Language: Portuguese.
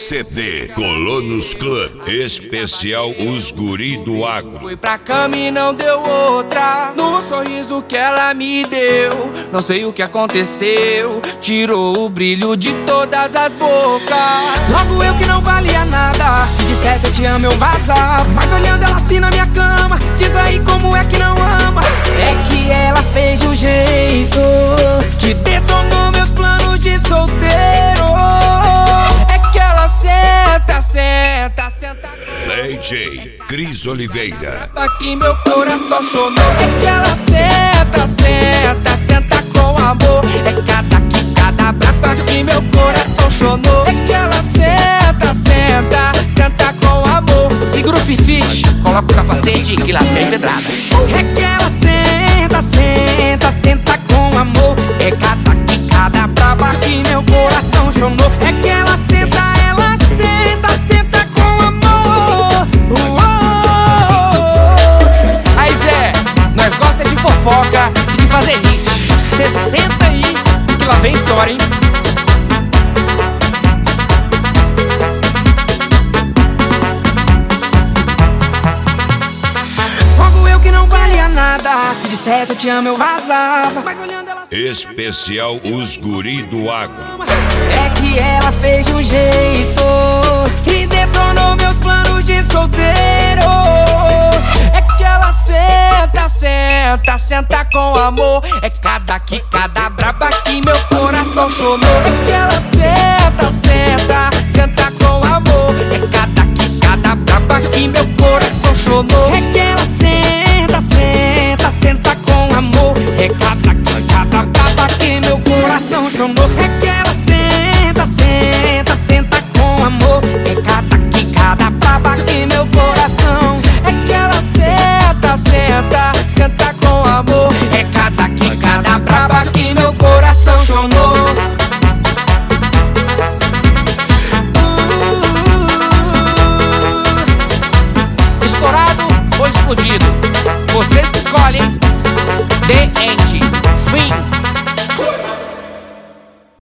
CD Colonos Club, especial Os Guri do Agro. Fui pra cama e não deu outra, no sorriso que ela me deu. Não sei o que aconteceu, tirou o brilho de todas as bocas. Logo eu que não valia nada, se dissesse eu te amo eu vazava. Mas olhando ela assim na minha cama, diz aí como é que não ama. É que ela fez de um jeito que detonou meus planos de solteiro. É que ela senta, senta, senta DJ Cris Oliveira. aqui meu coração chorou. É que ela senta, senta, senta com amor. É cada quicada braba que meu coração chorou. É que ela senta, senta, senta com amor. Segura o fifite, coloca o capacete que lá tem pedrada. É que ela senta, senta, senta com amor. É cada quicada braba que meu coração chorou. É que ela senta, senta com amor. Aí Zé, nós gosta de fofoca e de fazer hit. Cê senta aí, que lá vem história, hein? Logo eu que não valia nada, se dissesse eu te amo eu vazava. Mas olhando ela Especial Os Guri do Agro. é que ela fez de um jeito que detonou meus planos de solteiro. É que ela senta, senta, senta com amor. É cada quicada braba que meu coração chorou. É que ela senta, senta, senta com amor. É cada quicada braba que meu coração chorou. É que ela senta, senta, senta com amor. É cada quicada braba que meu coração chorou. É que ela senta, senta, senta com amor. É cada quicada braba que meu coração. É que ela senta, senta, senta com amor. É cada quicada braba que meu coração chorou. Estourado ou explodido? Vocês que escolhem. DN